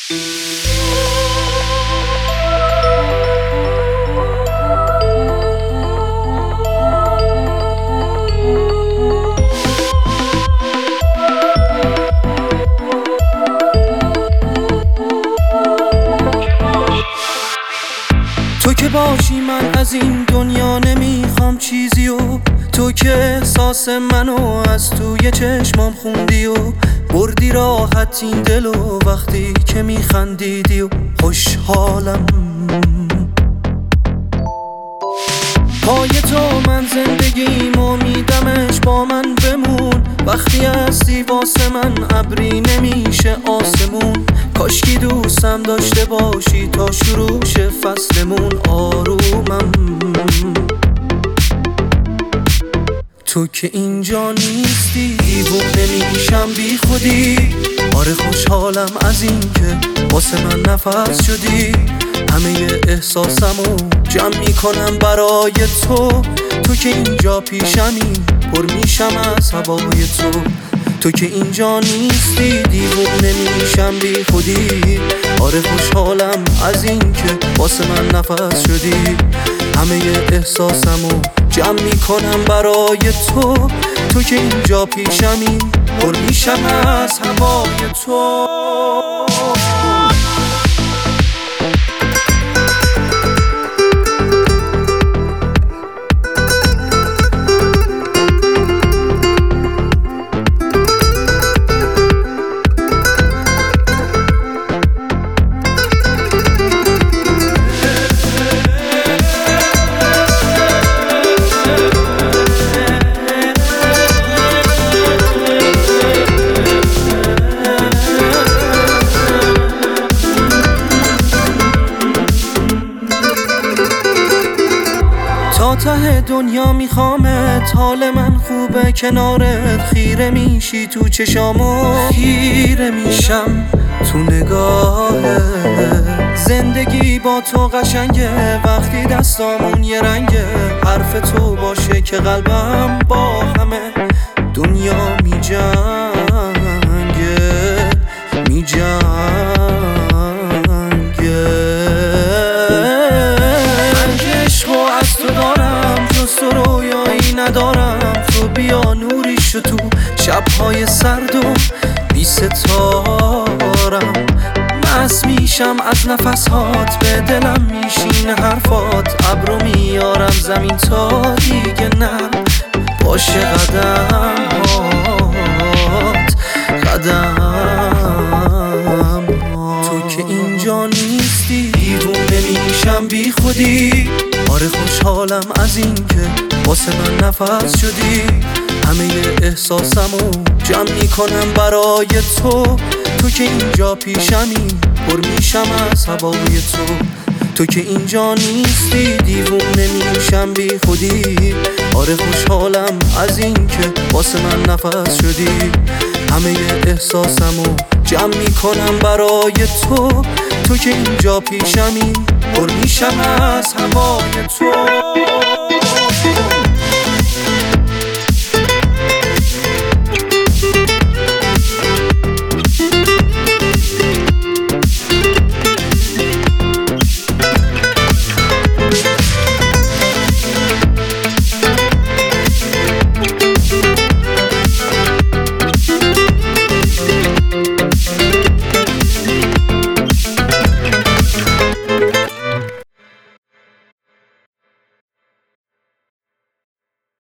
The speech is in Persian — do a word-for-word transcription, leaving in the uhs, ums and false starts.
تو که باشی من از این دنیا نمیخوام چیزی و تو که احساس منو از توی چشمام خوندی و بردی راحت این دل و وقتی که میخندیدی و خوشحالم. پای تو من زندگیم امیدمش با من بمون، وقتی هستی واسه من ابری نمیشه آسمون. کاشکی دوستم داشته باشی تا شروع شه فصلمون آرومم. تو که اینجا نیستی دیوونه میشم بی خودی. آره خوشحالم از این که واسه من نفس شدی. همه احساسمو جمع میکنم برای تو. تو که اینجا پیشمی پر میشم از هوای تو. تو که اینجا نیستی دیوونه میشم بی خودی. آره خوشحالم از این که واسه من نفس شدی. همه احساسمو جمع میکنم برای تو. تو که اینجا پیشمی پر میشم از هوای تو. تا ته دنیا میخوامت، حال من خوبه کنارت. خیره میشی تو چشامو خیره میشم تو نگاهت. زندگی با تو قشنگه وقتی دستامون یه رنگه. حرف تو باشه که قلبم با همه دنیا میجنگه میجنگه. من که عشقو از تو دارم جز تو رویایی ندارم. تو بیا نوری شو تو شبهای سرد و بی ستارم. مست میشم از نفسات به دلم میشین حرفات. ابرو میارم زمین تا دیگه نرم باشه قدم هات قدم. تو که اینجا نیستی دیوونه میشم بی خودی. آره خوشحالم از این که واسه من نفس شدی. همه احساسمو جمع میکنم برای تو. تو که اینجا پیشمی پر میشم از هوای تو. تو که اینجا نیستی دیوونه میشم بی خودی. آره خوشحالم از این که واسه من نفس شدی. همه احساسمو جمع میکنم برای تو. تو که اینجا پیشمی پر میشم از هوای تو.